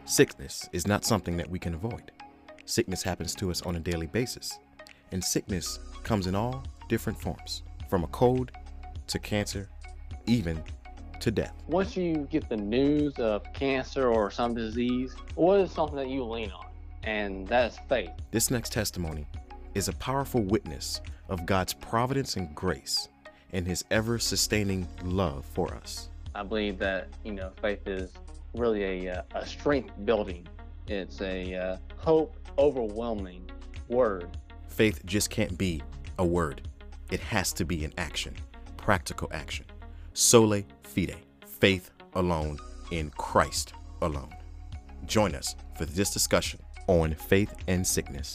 Sickness is not something that we can avoid. Sickness happens to us on a daily basis, and sickness comes in all different forms, from a cold to cancer, even to death. Once you get the news of cancer or some disease, what is something that you lean on? And that's faith. This next testimony is a powerful witness of God's providence and grace and his ever-sustaining love for us. I believe that, faith is really a strength building. It's a hope overwhelming word. Faith just can't be a word. It has to be an action, practical action. Sole fide, faith alone in Christ alone. Join us for this discussion on faith and sickness.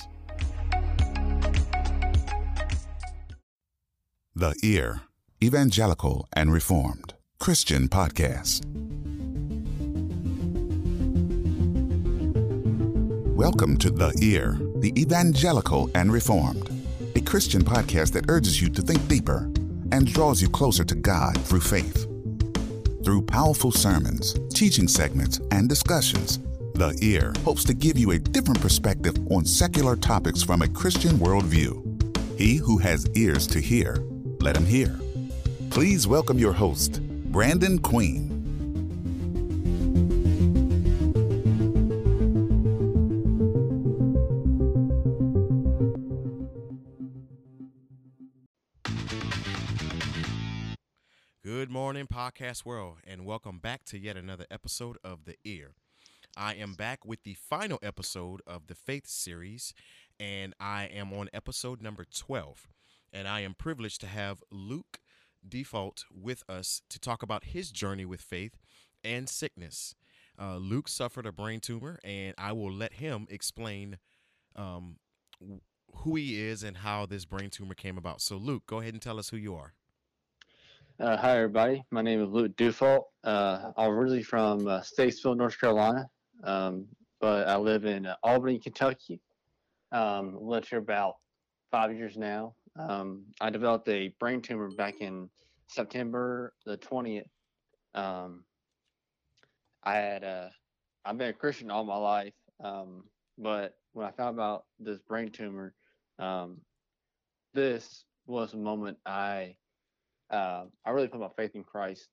The Ear, Evangelical and Reformed Christian Podcast. Welcome to The Ear, the Evangelical and Reformed, a Christian podcast that urges you to think deeper and draws you closer to God through faith. Through powerful sermons, teaching segments, and discussions, The Ear hopes to give you a different perspective on secular topics from a Christian worldview. He who has ears to hear, let him hear. Please welcome your host, Brandon Queen. Good morning, podcast world, and welcome back to yet another episode of The Ear. I am back with the final episode of the Faith series, and I am on episode number 12. And I am privileged to have Luke Default with us to talk about his journey with faith and sickness. Luke suffered a brain tumor, and I will let him explain who he is and how this brain tumor came about. So, Luke, go ahead and tell us who you are. Hi, everybody. My name is Luke Default. I'm originally from Statesville, North Carolina, but I live in Albany, Kentucky. Lived here about 5 years now. I developed a brain tumor back in September the 20th. I've been a Christian all my life, but when I found about this brain tumor, this was a moment I really put my faith in Christ.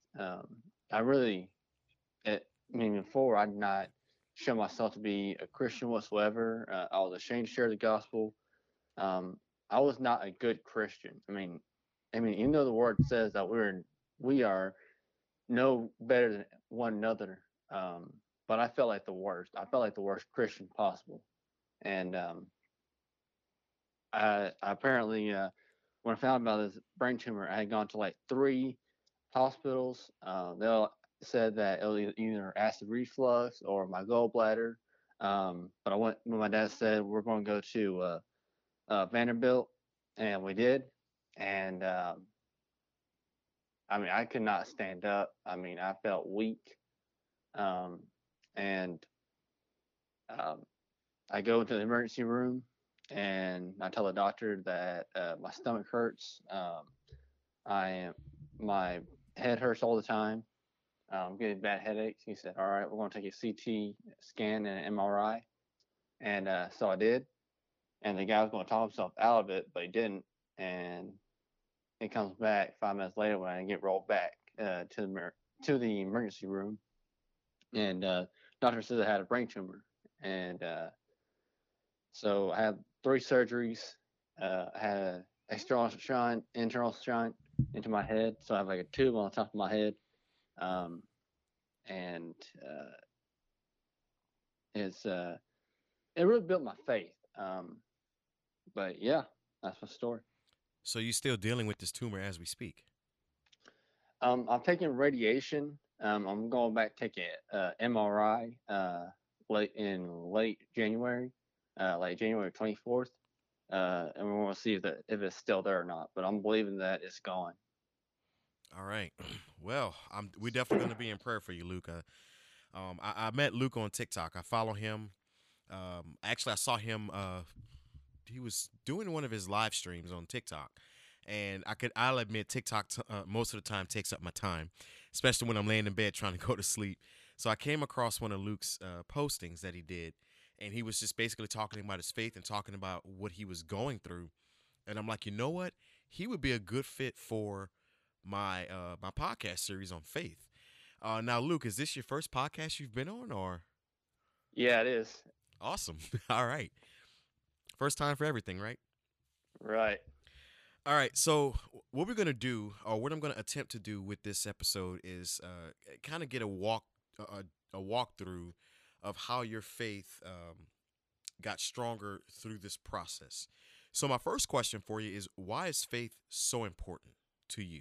Before I did not show myself to be a Christian whatsoever. I was ashamed to share the gospel. I was not a good Christian. Even though the word says that we are no better than one another, but I felt like the worst. I felt like the worst Christian possible. And I apparently, when I found out this brain tumor, I had gone to like 3 hospitals. They all said that it was either acid reflux or my gallbladder. But I went when my dad said we're going to go to Vanderbilt, and we did. And I could not stand up. I felt weak. And I go into the emergency room, and I tell the doctor that my stomach hurts. My head hurts all the time. I'm getting bad headaches. He said, "All right, we're going to take a CT scan and an MRI." And so I did. And the guy was going to talk himself out of it, but he didn't. And it comes back 5 minutes later when I get rolled back to the emergency room. And doctor said I had a brain tumor. And so I had 3 surgeries. I had an external shunt, internal shunt into my head. So I have like a tube on the top of my head. It really built my faith. But yeah, that's my story. So you're still dealing with this tumor as we speak? I'm taking radiation. I'm going back to take an MRI late January, like January 24th. And we want to see if it's still there or not. But I'm believing that it's gone. All right. Well, we're definitely going to be in prayer for you, Luke. I met Luke on TikTok. I follow him. Actually, I saw him. He was doing one of his live streams on TikTok, and I'll admit TikTok most of the time takes up my time, especially when I'm laying in bed trying to go to sleep. So I came across one of Luke's postings that he did, and he was just basically talking about his faith and talking about what he was going through. And I'm like, you know what? He would be a good fit for my podcast series on faith. Now, Luke, is this your first podcast you've been on, or? Yeah, it is. Awesome. All right. First time for everything, right? Right. All right. So what we're gonna do, or what I'm gonna attempt to do with this episode, is kind of get a walkthrough of how your faith got stronger through this process. So my first question for you is, why is faith so important to you?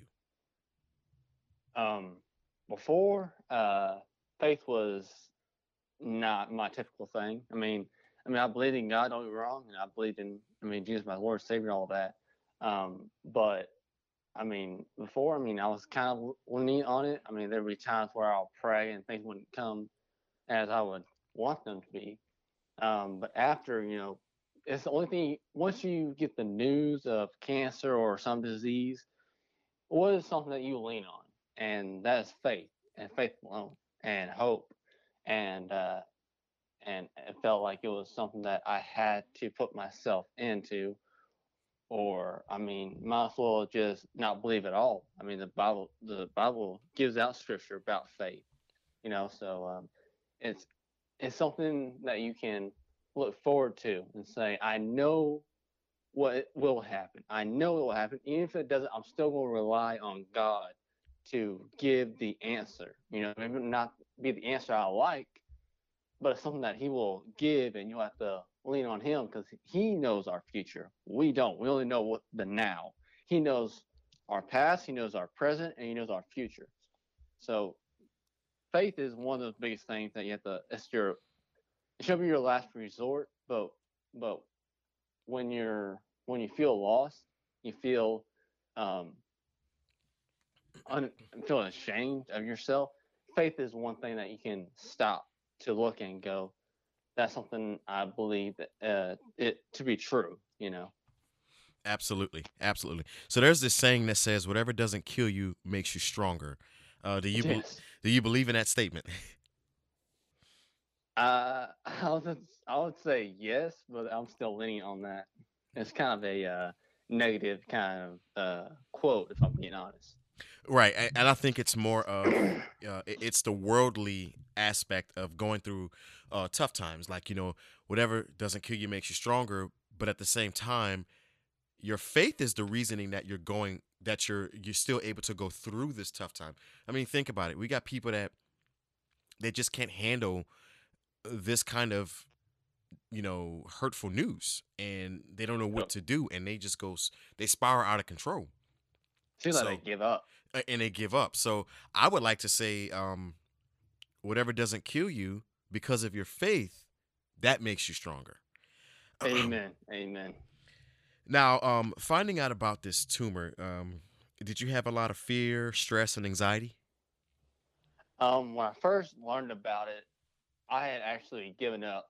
Before, faith was not my typical thing. I believed in God, don't get me wrong, and I believed in, Jesus, my Lord, Savior, all that. But before, I was kind of leaning on it. There'd be times where I'll pray and things wouldn't come as I would want them to be. But after, it's the only thing, once you get the news of cancer or some disease, what is something that you lean on? And that is faith, and faith alone, and hope. And it felt like it was something that I had to put myself into, or might as well just not believe at all. The Bible gives out scripture about faith, so it's something that you can look forward to and say, I know what will happen. I know it will happen. Even if it doesn't, I'm still going to rely on God to give the answer. Maybe not be the answer I like, but it's something that He will give, and you'll have to lean on Him because He knows our future. We don't. We only know what the now. He knows our past, He knows our present, and He knows our future. So faith is one of the biggest things that you have to. It should be your last resort, but when you feel lost, you feel feeling ashamed of yourself. Faith is one thing that you can stop to look and go, that's something I believe that it to be true. Absolutely, absolutely. So there's this saying that says, "Whatever doesn't kill you makes you stronger." Yes. Do you believe in that statement? I would say yes, but I'm still leaning on that. It's kind of a negative kind of quote, if I'm being honest. Right, and I think it's more of it's the worldly aspect of going through tough times. Like, whatever doesn't kill you makes you stronger, but at the same time, your faith is the reasoning that you're still able to go through this tough time. Think about it. We got people that they just can't handle this kind of hurtful news, and they don't know what to do, and they spiral out of control. Seems like they give up. And they give up. So I would like to say, whatever doesn't kill you, because of your faith, that makes you stronger. Amen. Amen. Now, finding out about this tumor, did you have a lot of fear, stress, and anxiety? When I first learned about it, I had actually given up.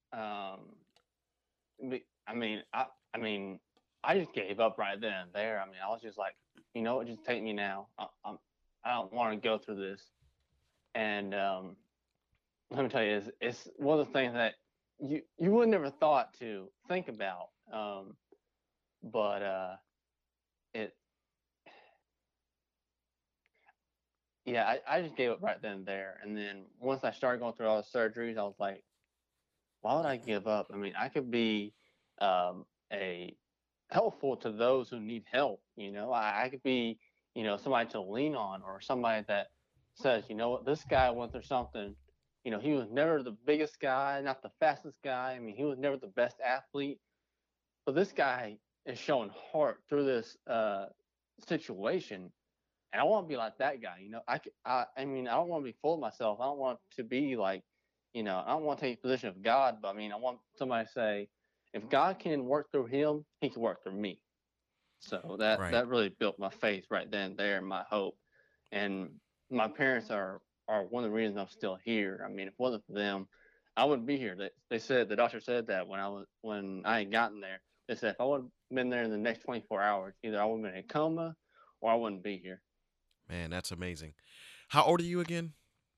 I just gave up right then and there. I was just like, just take me now. I don't want to go through this. And let me tell you, it's one of the things that you would never thought to think about. But I just gave up right then and there. And then once I started going through all the surgeries, I was like, why would I give up? I could be a helpful to those who need help. I could be, somebody to lean on, or somebody that says, what, this guy went through something. He was never the biggest guy, not the fastest guy. He was never the best athlete, but this guy is showing heart through this situation. And I want to be like that guy. I don't want to be full of myself. I don't want to be like, I don't want to take the position of God, but I want somebody to say, if God can work through him, He can work through me. So that really built my faith right then and there, my hope. And my parents are one of the reasons I'm still here. If it wasn't for them, I wouldn't be here. They said, the doctor said that when I had gotten there, they said if I would have been there in the next 24 hours, either I would have been in a coma or I wouldn't be here. Man, that's amazing. How old are you again?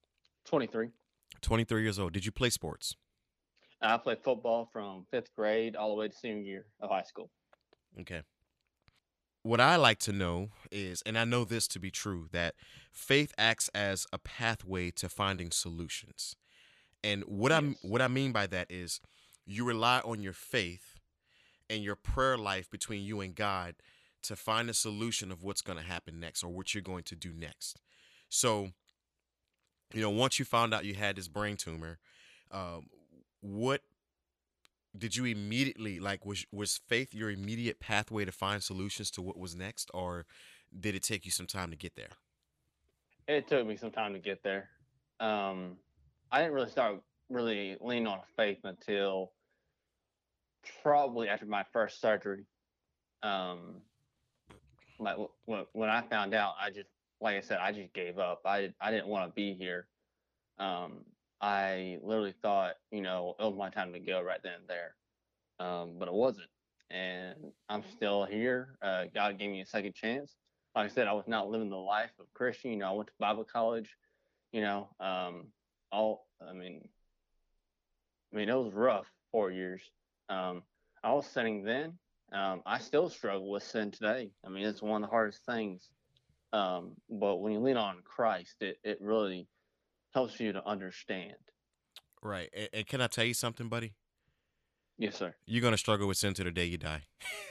23. 23 years old. Did you play sports? I played football from 5th grade all the way to senior year of high school. Okay. What I like to know is, and I know this to be true, that faith acts as a pathway to finding solutions. And Yes. what I mean by that is you rely on your faith and your prayer life between you and God to find a solution of what's going to happen next or what you're going to do next. So, once you found out you had this brain tumor, um, what did you immediately like? Was faith your immediate pathway to find solutions to what was next, or did it take you some time to get there? It took me some time to get there. Um, I didn't really start really leaning on faith until probably after my first surgery. Um, like when I found out, I just, like I said, I just gave up. I didn't want to be here. Um, I literally thought, it was my time to go right then and there. But it wasn't. And I'm still here. God gave me a second chance. Like I said, I was not living the life of Christian. I went to Bible college. You know, all I mean, it was rough 4 years. I was sinning then. I still struggle with sin today. I mean, it's one of the hardest things. But when you lean on Christ, it really helps you to understand. Right. And can I tell you something, buddy? Yes, sir. You're gonna struggle with sin to the day you die.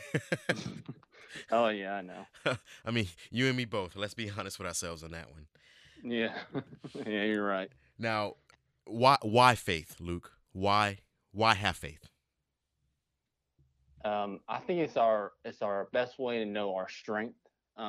Oh yeah, I know. I mean, you and me both. Let's be honest with ourselves on that one. Yeah, yeah, you're right. Now, why faith, Luke? Why have faith? I think it's our best way to know our strength.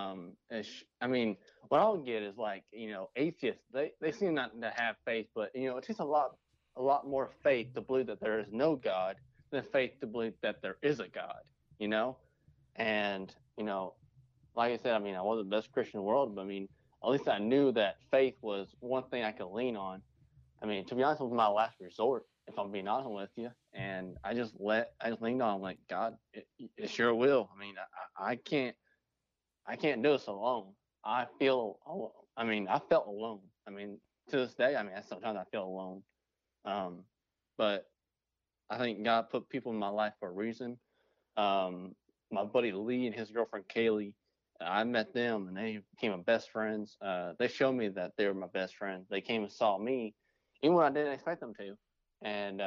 I mean, what I would get is like atheists. They seem not to have faith, but it takes a lot more faith to believe that there is no God than faith to believe that there is a God. You know, and like I said, I mean, I wasn't the best Christian in the world, but I mean, at least I knew that faith was one thing I could lean on. I mean, to be honest, it was my last resort, if I'm being honest with you. And I just leaned on like God. It sure will. I mean, I can't do this alone. I feel, I mean, I felt alone. I mean, to this day, I mean, sometimes I feel alone. Um, but I think God put people in my life for a reason. Um, my buddy Lee and his girlfriend Kaylee, I met them and they became my best friends. They showed me that they were my best friends. They came and saw me, even when I didn't expect them to, and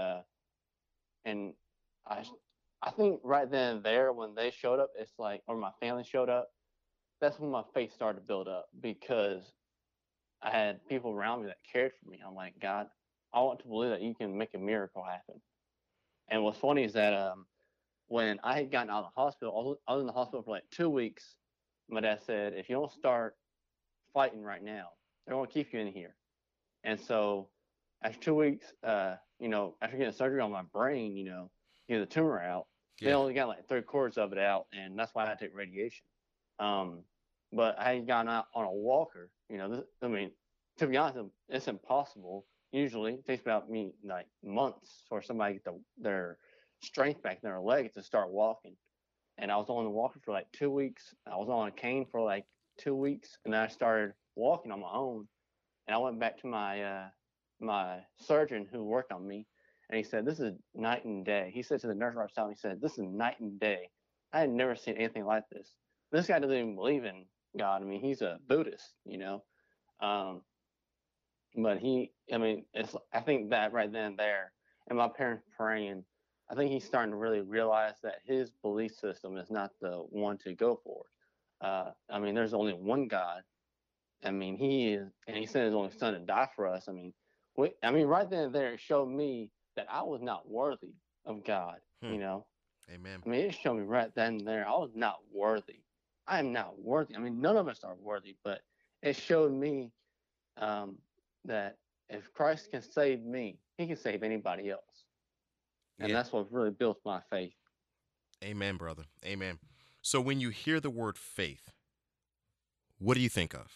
and I I think right then and there when they showed up, it's like, or my family showed up. That's when my faith started to build up because I had people around me that cared for me. I'm like, God, I want to believe that you can make a miracle happen. And what's funny is that when I had gotten out of the hospital, I was in the hospital for like 2 weeks. My dad said, if you don't start fighting right now, they're going to keep you in here. And so after 2 weeks, after getting surgery on my brain, get the tumor out, they Yeah. only got like 3/4 of it out. And that's why I had to take radiation. Um, but I had gotten out on a walker. I mean, to be honest, it's impossible. Usually, it takes about me like months for somebody to get their strength back in their leg to start walking. And I was on the walker for like 2 weeks. I was on a cane for like 2 weeks, and then I started walking on my own. And I went back to my surgeon who worked on me, and he said, "This is night and day." He said to the nurse right beside me, he said, "This is night and day. I had never seen anything like this." This guy doesn't even believe in God. I mean, he's a Buddhist. Um, but I mean, I think that right then and there, and my parents praying, I think he's starting to really realize that his belief system is not the one to go for. I mean, there's only one God. I mean, and he sent his only son to die for us. I mean, right then and there, it showed me that I was not worthy of God. Hmm. You know, Amen. I mean, it showed me right then and there I was not worthy. I am not worthy. I mean, none of us are worthy, but it showed me um, that if Christ can save me, He can save anybody else, and Yeah. that's what really built my faith. Amen, brother. Amen. So when you hear the word faith, what do you think of?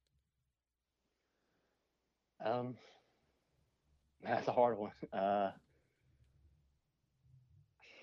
Um, that's a hard one.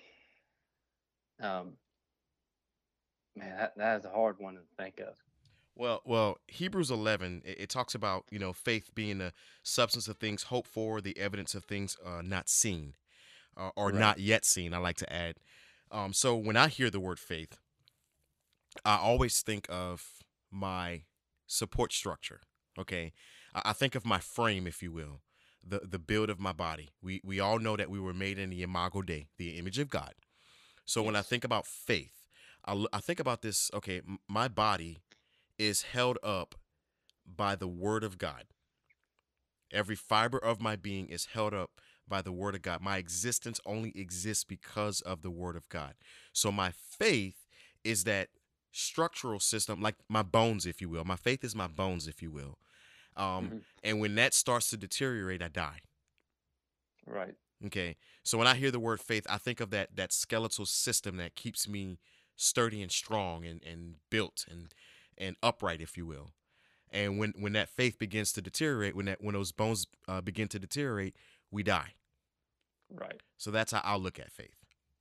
Um, man, that is a hard one to think of. Well, Hebrews 11 it talks about faith being the substance of things hoped for, the evidence of things not seen or Right. not yet seen. I like to add. So when I hear the word faith, I always think of my support structure. Okay, I think of my frame, if you will, the build of my body. We all know that we were made in the imago Dei, the image of God. So when I Yes. think about faith, I think about this. Okay, my body is held up by the word of God. Every fiber of my being is held up by the word of God. My existence only exists because of the word of God. So my faith is that structural system, like my bones, if you will. My faith is my bones, if you will. Um, Hmm. and when that starts to deteriorate, I die. Right. Okay. So when I hear the word faith, I think of that skeletal system that keeps me sturdy and strong and built and upright, if you will. And when that faith begins to deteriorate, when those bones begin to deteriorate, we die. Right. So that's how I'll look at faith.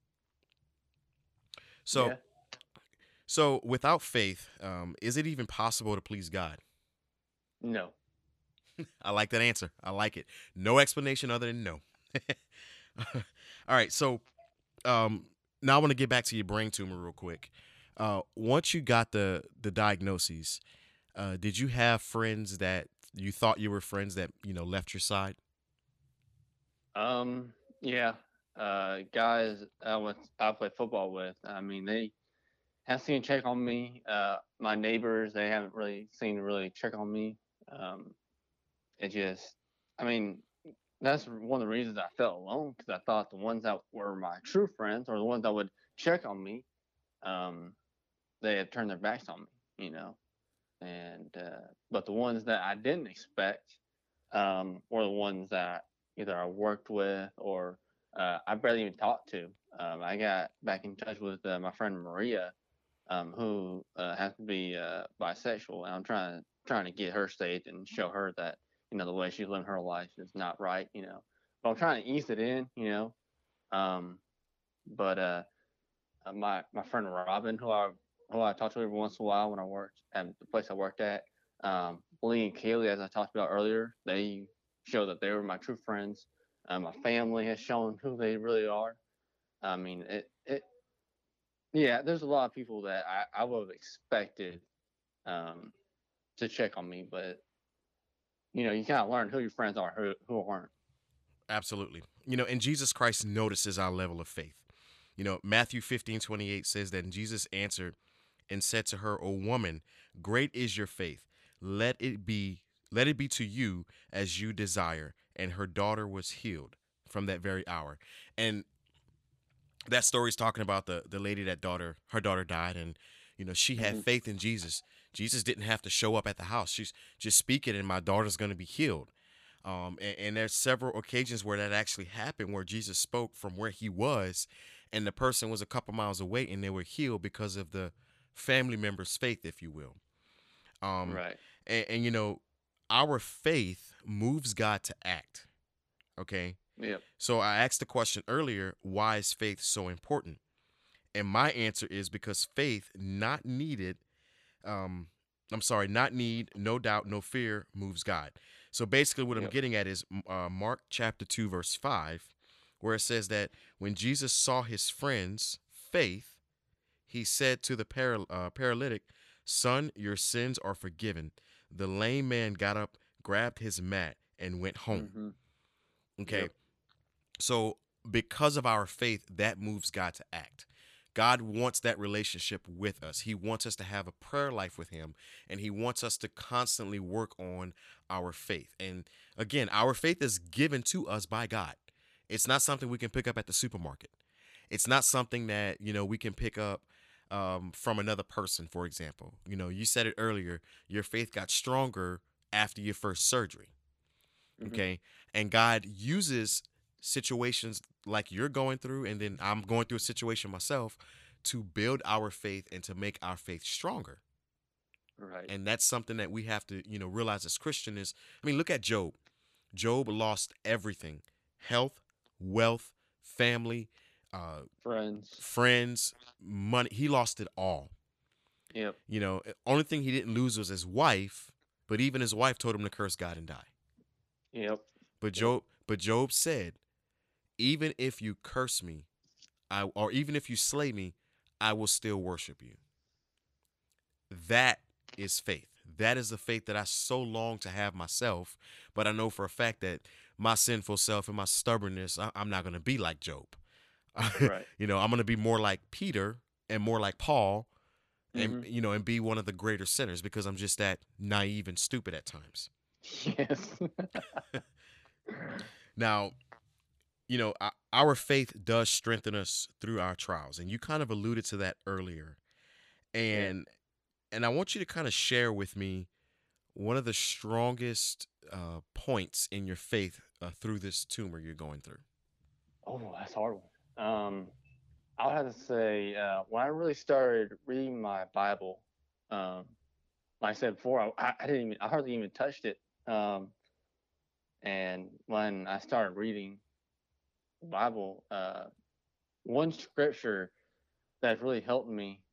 So Yeah. so without faith, is it even possible to please God? No. I like that answer. I like it. No explanation other than no. All right. So um, now I want to get back to your brain tumor real quick. Once you got the diagnoses, did you have friends that you thought you were friends that left your side? Yeah. Guys I play football with. I mean, they have seen check on me. My neighbors, they haven't really seen to really check on me. Um, it just, I mean, that's one of the reasons I felt alone because I thought the ones that were my true friends or the ones that would check on me, um, they had turned their backs on me, and but the ones that I didn't expect were the ones that either I worked with or I barely even talked to. I got back in touch with my friend Maria, who has to be bisexual, and I'm trying to get her saved and show her that the way she's living her life is not right. But I'm trying to ease it in. Um, but my friend Robin, who I talked to every once in a while when I worked at the place I worked at, Lee and Kaylee, as I talked about earlier, they show that they were my true friends. My family has shown who they really are. I mean, yeah, there's a lot of people that I would have expected um, to check on me, but you kind of learn who your friends are, who aren't. Absolutely. And Jesus Christ notices our level of faith. Matthew 15:28 says that Jesus answered and said to her, O woman, great is your faith. Let it be, let it be to you as you desire. And her daughter was healed from that very hour. And that story is talking about the lady her daughter died, and she had Hmm. faith in Jesus. Jesus didn't have to show up at the house. She's just speaking, and my daughter's going to be healed. And there's several occasions where that actually happened, where Jesus spoke from where he was, and the person was a couple miles away, and they were healed because of the family member's faith, if you will. Um, Right. and our faith moves God to act. Okay, Yep. so I asked the question earlier: why is faith so important? And my answer is because faith, not needed, um, I'm sorry, not need, no doubt, no fear, moves God. So basically, what I'm Yep. getting at is Mark chapter 2, verse 5, where it says that when Jesus saw his friends' faith, he said to the paralytic, Son, your sins are forgiven. The lame man got up, grabbed his mat, and went home. Hmm. Okay. Yep. So, because of our faith, that moves God to act. God wants that relationship with us. He wants us to have a prayer life with Him, and He wants us to constantly work on our faith. And again, our faith is given to us by God. It's not something we can pick up at the supermarket. It's not something that, we can pick up from another person, for example. You said it earlier, your faith got stronger after your first surgery. Hmm. Okay. And God uses situations like you're going through, and then I'm going through a situation myself, to build our faith and to make our faith stronger. Right. And that's something that we have to, realize as Christian is, I mean, look at Job. Job lost everything: health, wealth, family, uh, Friends. friends, money. He lost it all. Yep. Only thing he didn't lose was his wife, but even his wife told him to curse God and die. Yep. But Yep. Job said, even if you curse me, or even if you slay me, I will still worship you. That is faith. That is the faith that I so long to have myself, but I know for a fact that my sinful self and my stubbornness, I'm not going to be like Job. Right. I'm going to be more like Peter and more like Paul, and Hmm. and be one of the greater sinners because I'm just that naive and stupid at times. Yes. Now, our faith does strengthen us through our trials, and you kind of alluded to that earlier. Yeah. And I want you to kind of share with me one of the strongest points in your faith through this tumor you're going through. Oh, that's a hard one. I'll have to say, when I really started reading my Bible, um, like I said before, I hardly even touched it. And when I started reading the Bible, one scripture that really helped me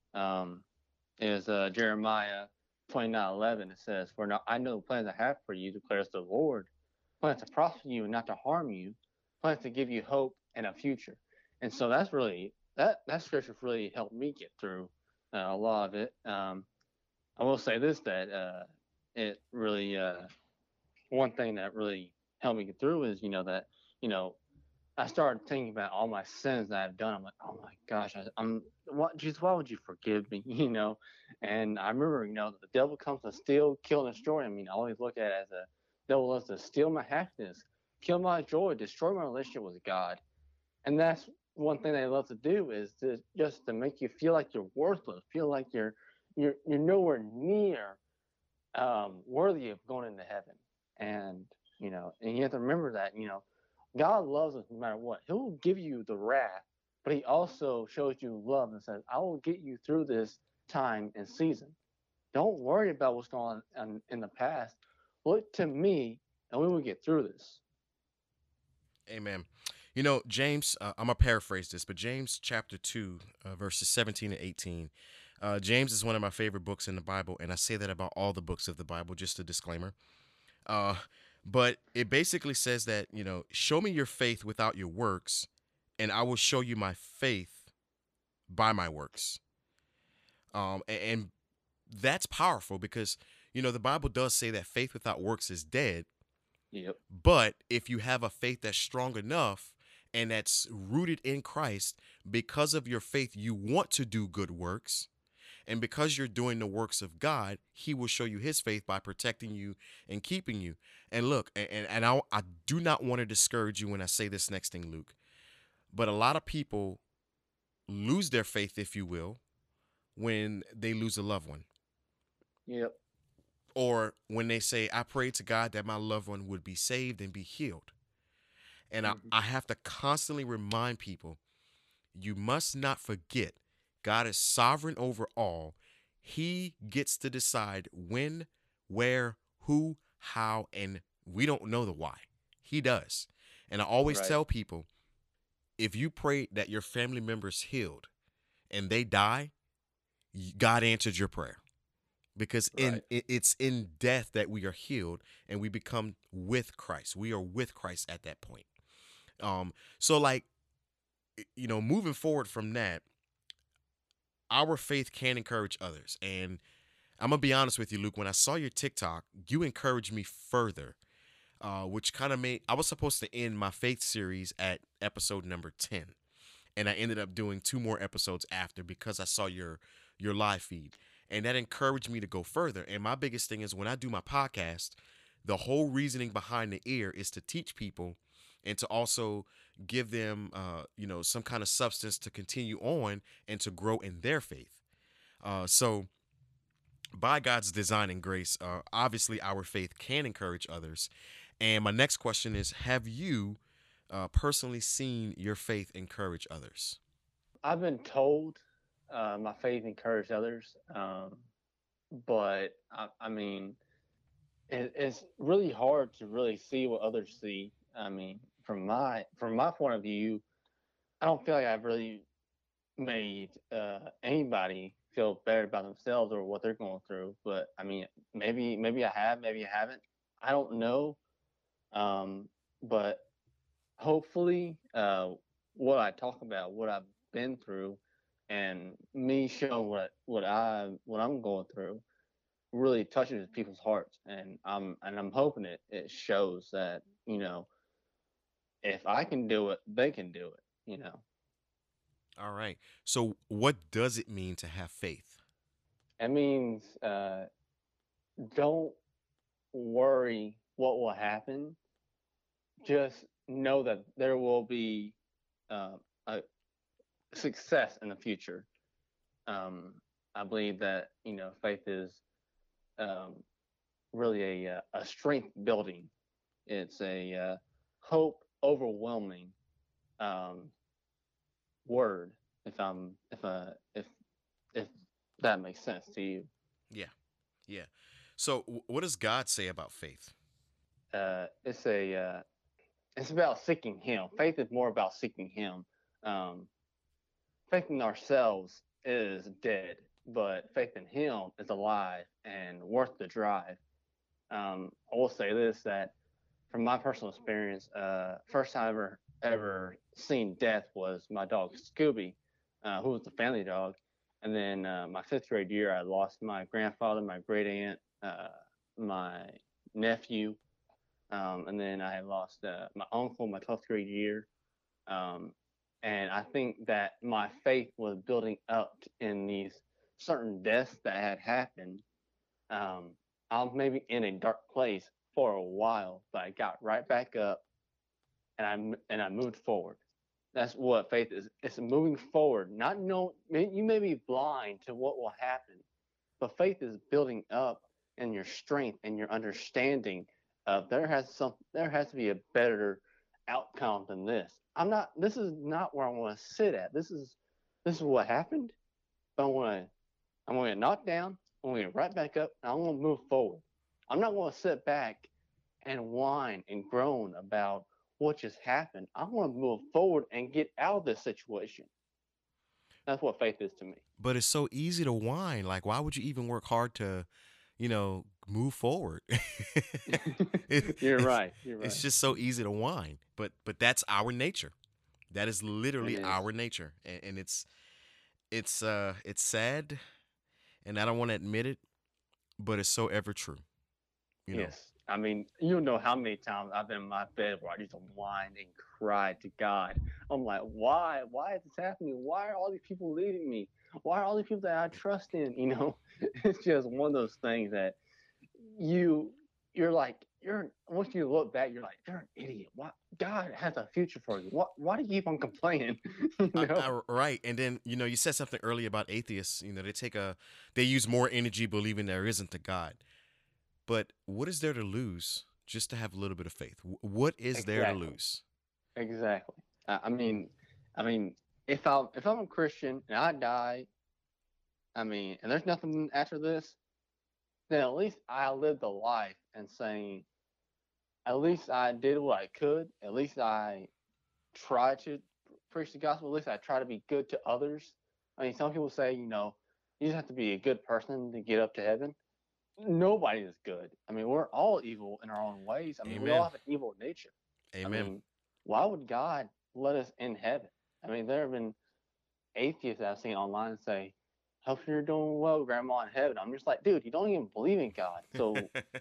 is Jeremiah 29:11. It says, "For now I know the plans I have for you, declares the Lord, plans to prosper you and not to harm you, plans to give you hope and a future." And so that's really that scripture really helped me get through a lot of it. I will say this, that it really one thing that really helped me get through is that you know I started thinking about all my sins that I've done. I'm like, oh my gosh, I'm what, Jesus, why would you forgive me? And I remember, the devil comes to steal, kill, and destroy. I mean, I always look at it as a devil loves to steal my happiness, kill my joy, destroy my relationship with God. And that's one thing they love to do, is just to make you feel like you're worthless, feel like you're nowhere near worthy of going into heaven. And and you have to remember that God loves us no matter what. He'll give you the wrath, but he also shows you love and says, I will get you through this time and season. Don't worry about what's going on in the past. Look to me, and we will get through this. Amen. James, I'm going to paraphrase this, but James chapter 2, verses 17 and 18. James is one of my favorite books in the Bible, and I say that about all the books of the Bible, just a disclaimer. Uh, but it basically says that, show me your faith without your works, and I will show you my faith by my works. And that's powerful because, the Bible does say that faith without works is dead. Yep. But if you have a faith that's strong enough and that's rooted in Christ, because of your faith, you want to do good works. And because you're doing the works of God, he will show you his faith by protecting you and keeping you. And look, and I do not want to discourage you when I say this next thing, Luke, but a lot of people lose their faith, if you will, when they lose a loved one. Yep. Or when they say, I prayed to God that my loved one would be saved and be healed. And Mm-hmm. I have to constantly remind people, you must not forget, God is sovereign over all. He gets to decide when, where, who, how, and we don't know the why. He does. And I always Right. tell people, if you pray that your family member's healed and they die, God answered your prayer. Because Right. it's in death that we are healed and we become with Christ. We are with Christ at that point. So like, moving forward from that, our faith can encourage others. And I'm gonna be honest with you, Luke, when I saw your TikTok, you encouraged me further, which kind of made, I was supposed to end my faith series at episode number 10. And I ended up doing 2 more episodes after because I saw your live feed. And that encouraged me to go further. And my biggest thing is when I do my podcast, the whole reasoning behind the ear is to teach people and to also give them, some kind of substance to continue on and to grow in their faith. So by God's design and grace, obviously our faith can encourage others. And my next question is, have you personally seen your faith encourage others? I've been told my faith encouraged others, but I mean, it's really hard to really see what others see. I mean, from my point of view, I don't feel like I've really made anybody feel better about themselves or what they're going through. But I mean, maybe I have, maybe I haven't. I don't know. But hopefully, what I talk about, what I've been through, and me showing what I'm going through really touches people's hearts, and I'm hoping it shows that, if I can do it, they can do it. All right. So, what does it mean to have faith? It means don't worry what will happen. Just know that there will be a success in the future. Um, I believe that faith is um, really a strength building. It's a hope overwhelming um, word. If that makes sense to you. Yeah. Yeah. So, what does God say about faith? It's it's about seeking Him. Faith is more about seeking Him. Um, Faith in ourselves is dead, but faith in Him is alive and worth the drive. I will say this, that from my personal experience, first time I ever seen death was my dog Scooby, who was the family dog. And then my fifth grade year, I lost my grandfather, my great aunt, my nephew, and then I lost my uncle my 12th grade year. Um, and I think that my faith was building up in these certain deaths that had happened. I was maybe in a dark place for a while, but I got right back up, and I moved forward. That's what faith is. It's moving forward. Not know you may be blind to what will happen, but faith is building up in your strength and your understanding of there has to be a better outcome than this. This is not where I want to sit at. This is what happened, but I'm going to knock down, I'm going to get right back up, and I'm going to move forward. I'm not going to sit back and whine and groan about what just happened. I want to move forward and get out of this situation. That's what faith is to me. But it's so easy to whine. Like, why would you even work hard to, move forward? You're right. It's just so easy to whine. But that's our nature. That is literally our nature, and it's sad, and I don't want to admit it, but it's so ever true. Yes. I mean, you know how many times I've been in my bed where I just whine and cry to God. I'm like, why? Why is this happening? Why are all these people leaving me? Why are all these people that I trust in? It's just one of those things that you're like, once you look back, you're like, you're an idiot. Why? God has a future for you. Why do you keep on complaining? Right. And then, you said something earlier about atheists. They use more energy believing there isn't a God. But what is there to lose just to have a little bit of faith? What is there to lose? Exactly. I mean, if I'm a Christian and I die, and there's nothing after this, then at least I lived a life and saying, at least I did what I could. At least I tried to preach the gospel. At least I try to be good to others. Some people say, you just have to be a good person to get up to heaven. Nobody is good. We're all evil in our own ways. We all have an evil nature. Amen. Why would God let us in heaven? There have been atheists that I've seen online say, hope you're doing well, Grandma, in heaven. I'm just like, dude, you don't even believe in God. So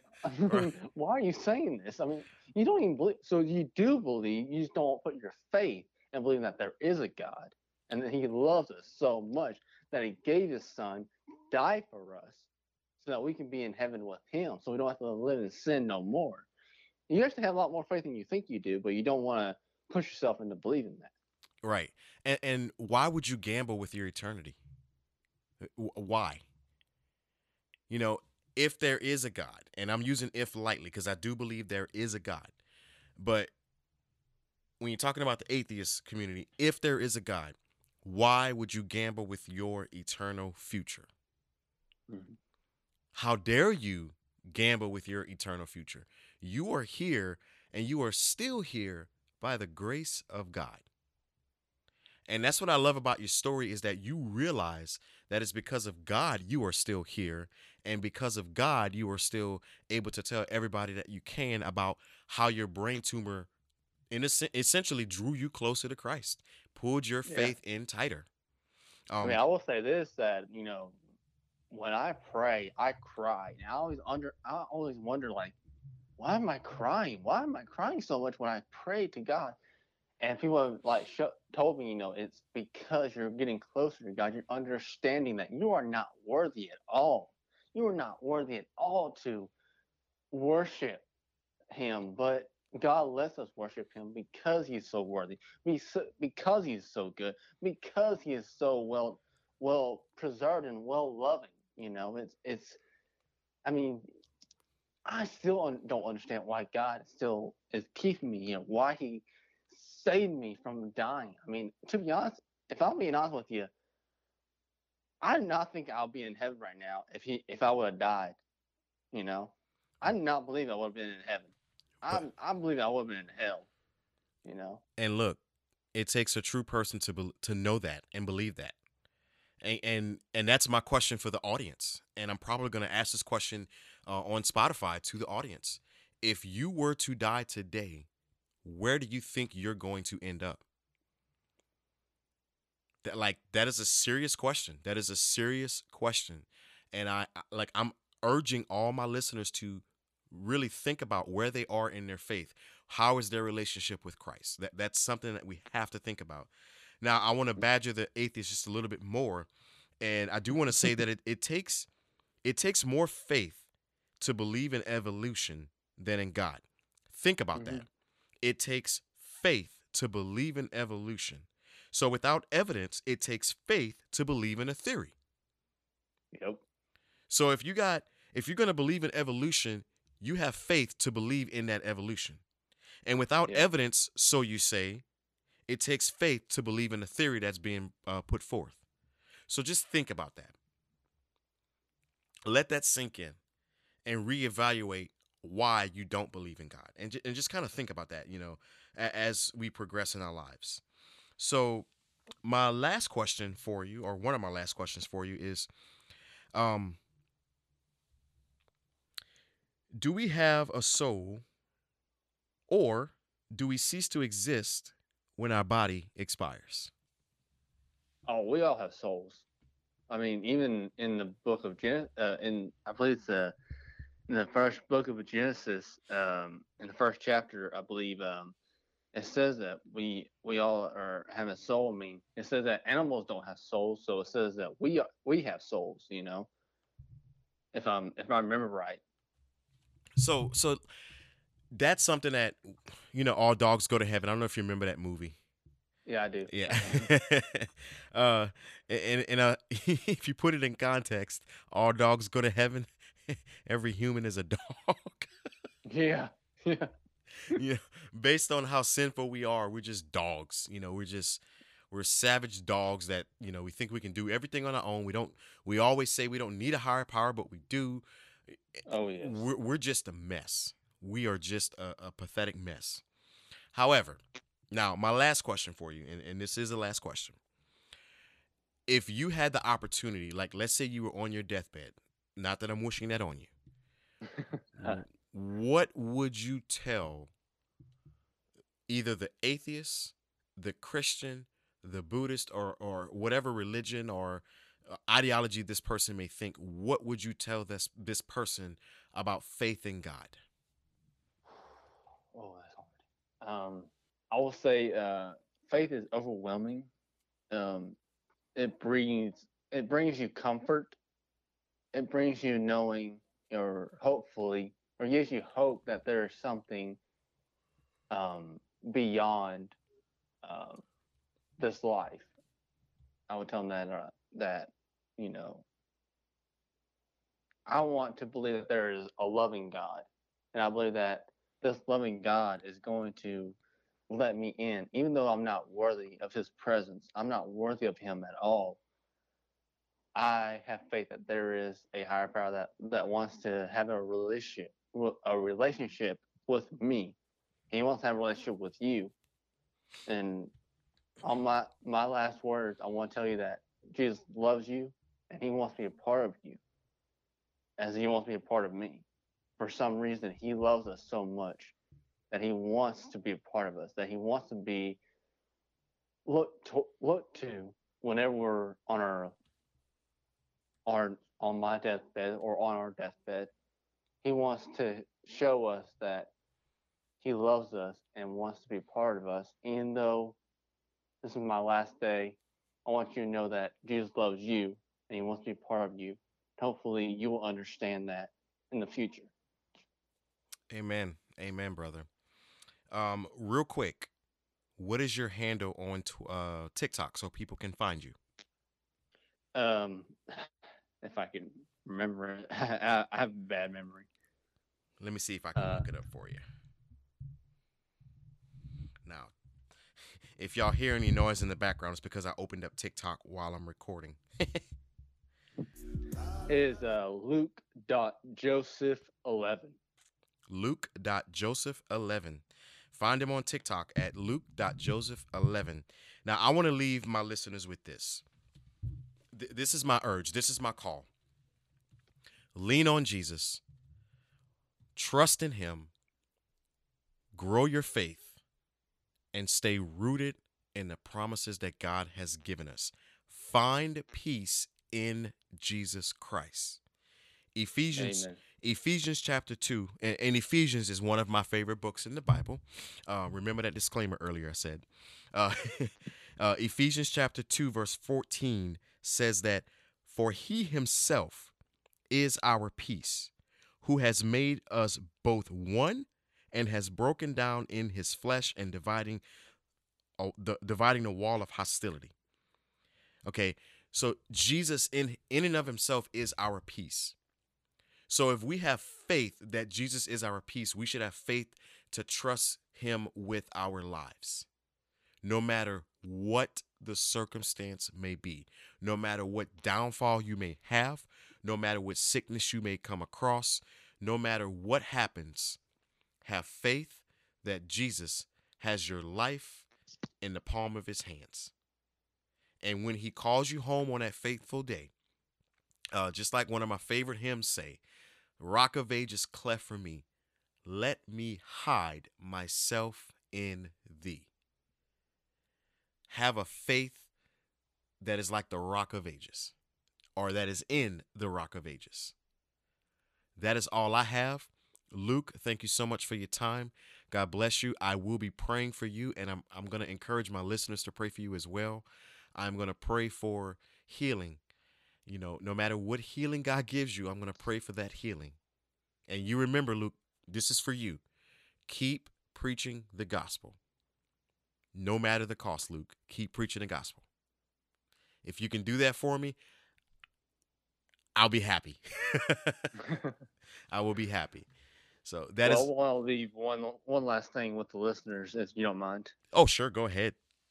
why are you saying this? You don't even believe. So you do believe, you just don't put your faith and believe that there is a God and that He loves us so much that He gave His Son, die for us, so that we can be in heaven with Him, so we don't have to live in sin no more. You actually have a lot more faith than you think you do, but you don't want to push yourself into believing that. Right. And why would you gamble with your eternity? Why? If there is a God, and I'm using if lightly because I do believe there is a God, but when you're talking about the atheist community, if there is a God, why would you gamble with your eternal future? Mm-hmm. How dare you gamble with your eternal future? You are here, and you are still here by the grace of God. And that's what I love about your story is that you realize that it's because of God you are still here. And because of God, you are still able to tell everybody that you can about how your brain tumor essentially drew you closer to Christ, pulled your Yeah. faith in tighter. I mean, Um, I will say this, that when I pray, I cry. And I always wonder, like, why am I crying? Why am I crying so much when I pray to God? And people have like told me, it's because you're getting closer to God. You're understanding that you are not worthy at all. You are not worthy at all to worship Him, but God lets us worship Him because He's so worthy, because He's so good, because He is so well preserved and well loving. It's. I mean, I still don't understand why God still is keeping me. Why He saved me from dying. I mean, to be honest, if I'm being honest with you, I do not think I'll be in heaven right now if I would have died. You know, I do not believe I would have been in heaven. but I believe I would have been in hell. You know. and look, it takes a true person to know that and believe that. And that's my question for the audience. And I'm probably going to ask this question on Spotify to the audience. If you were to die today, where do you think you're going to end up? That is a serious question. That is a serious question. And I'm urging all my listeners to really think about where they are in their faith. How is their relationship with Christ? That's something that we have to think about. Now, I want to badger the atheist just a little bit more, and I do want to say that it takes more faith to believe in evolution than in God. Think about Mm-hmm. that. It takes faith to believe in evolution. So without evidence, it takes faith to believe in a theory. Yep. So if you're going to believe in evolution, you have faith to believe in that evolution. And without Yep. evidence, so you say, it takes faith to believe in a theory that's being put forth. So just think about that. Let that sink in and reevaluate why you don't believe in God. And just kind of think about that, as we progress in our lives. So my last question for you, or one of my last questions for you is, do we have a soul, or do we cease to exist when our body expires? Oh, we all have souls. I mean, even in the book of I believe it's in the first book of Genesis, in the first chapter, I believe, it says that we all have a soul. I mean, it says that animals don't have souls, so it says that we have souls. If I remember right. So that's something that all dogs go to heaven. I don't know if you remember that movie. Yeah, I do. Yeah. If you put it in context, all dogs go to heaven. Every human is a dog. Yeah. Yeah. Yeah, based on how sinful we are, we're just dogs. We're savage dogs that we think we can do everything on our own. We always say we don't need a higher power, but we do. Oh yes. We're just a mess. We are just a pathetic mess. However, now my last question for you, and this is the last question. If you had the opportunity, like let's say you were on your deathbed, not that I'm wishing that on you, what would you tell either the atheist, the Christian, the Buddhist, or whatever religion or ideology this person may think? What would you tell this person about faith in God? Oh, that's hard. I will say faith is overwhelming. Um, it brings you comfort. It brings you knowing, or hopefully, or gives you hope that there is something beyond um, this life. I would tell them that you know I want to believe that there is a loving God, and I believe that this loving God is going to let me in, even though I'm not worthy of His presence. I'm not worthy of Him at all. I have faith that there is a higher power that wants to have a relationship with me. He wants to have a relationship with you, and On my last words, I want to tell you that Jesus loves you, and He wants to be a part of you, as He wants to be a part of me. For some reason, He loves us so much that He wants to be a part of us, that He wants to be look to whenever we're on our on my deathbed or on our deathbed. He wants to show us that He loves us and wants to be a part of us. Even though this is my last day, I want you to know that Jesus loves you and He wants to be a part of you. Hopefully, you will understand that in the future. Amen. Amen, brother. Real quick, what is your handle on TikTok so people can find you? Um, if I can remember it, I have a bad memory. Let me see if I can look it up for you. Now, if y'all hear any noise in the background, it's because I opened up TikTok while I'm recording. It is Luke.Joseph11. Luke.Joseph11. Find him on TikTok at Luke.Joseph11. Now, I want to leave my listeners with this. This is my urge. This is my call. Lean on Jesus. Trust in Him. Grow your faith. And stay rooted in the promises that God has given us. Find peace in Jesus Christ. Ephesians chapter 2, and Ephesians is one of my favorite books in the Bible. Remember that disclaimer earlier I said. Ephesians chapter 2 verse 14 says that, for He Himself is our peace, who has made us both one and has broken down in His flesh and dividing the wall of hostility. Okay, so Jesus in and of Himself is our peace. So if we have faith that Jesus is our peace, we should have faith to trust Him with our lives. No matter what the circumstance may be, no matter what downfall you may have, no matter what sickness you may come across, no matter what happens, have faith that Jesus has your life in the palm of His hands. And when He calls you home on that faithful day, just like one of my favorite hymns say, Rock of Ages cleft for me, let me hide myself in Thee. Have a faith that is like the Rock of Ages, or that is in the Rock of Ages. That is all I have. Luke, thank you so much for your time. God bless you. I will be praying for you, and I'm going to encourage my listeners to pray for you as well. I'm going to pray for healing. You know, no matter what healing God gives you, I'm going to pray for that healing. And you remember, Luke, this is for you. Keep preaching the gospel. No matter the cost, Luke, keep preaching the gospel. If you can do that for me, I'll be happy. I will be happy. So that is. I want to leave one last thing with the listeners, if you don't mind. Oh, sure. Go ahead.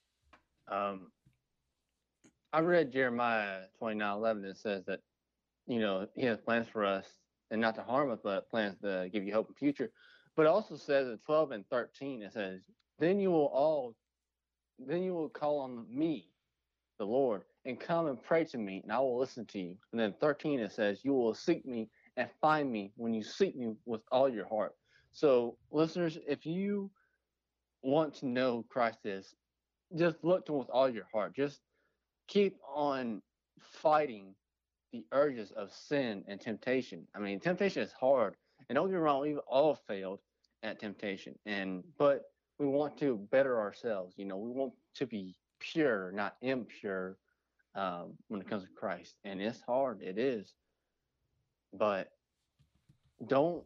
I read Jeremiah 29:11. It says that, you know, He has plans for us, and not to harm us, but plans to give you hope in the future. But it also says in 12 and 13, it says, then you will call on me, the Lord, and come and pray to me, and I will listen to you. And then 13, it says, you will seek me and find me when you seek me with all your heart. So, listeners, if you want to know who Christ is, just look to Him with all your heart. Just keep on fighting the urges of sin and temptation. I mean, temptation is hard, and don't get me wrong, we've all failed at temptation, but we want to better ourselves. You know, we want to be pure, not impure, when it comes to Christ. And it's hard, it is. But don't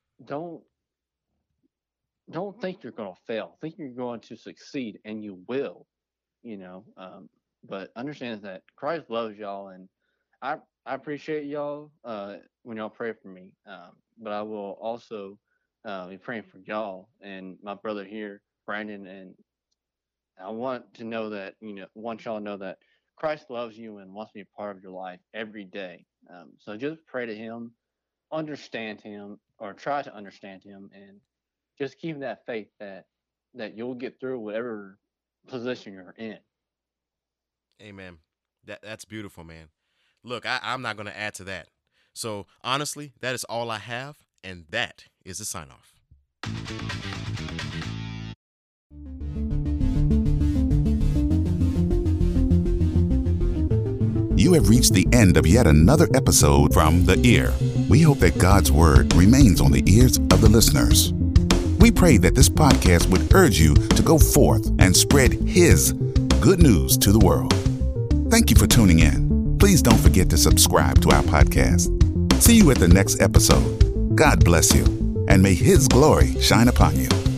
think you're going to fail. Think you're going to succeed, and you will. You know, but understand that Christ loves y'all, and I appreciate y'all when y'all pray for me. But I will also be praying for y'all and my brother here, Brandon, and I want to know that, you know, want y'all to know that Christ loves you and wants to be a part of your life every day. So just pray to Him, understand Him, or try to understand Him, and just keep that faith that you'll get through whatever position you're in. Amen. That's beautiful, man. Look, I'm not going to add to that. So honestly, that is all I have, and that is the sign off. You have reached the end of yet another episode from The Ear. We hope that God's word remains on the ears of the listeners. We pray that this podcast would urge you to go forth and spread His good news to the world. Thank you for tuning in. Please don't forget to subscribe to our podcast. See you at the next episode. God bless you, and may His glory shine upon you.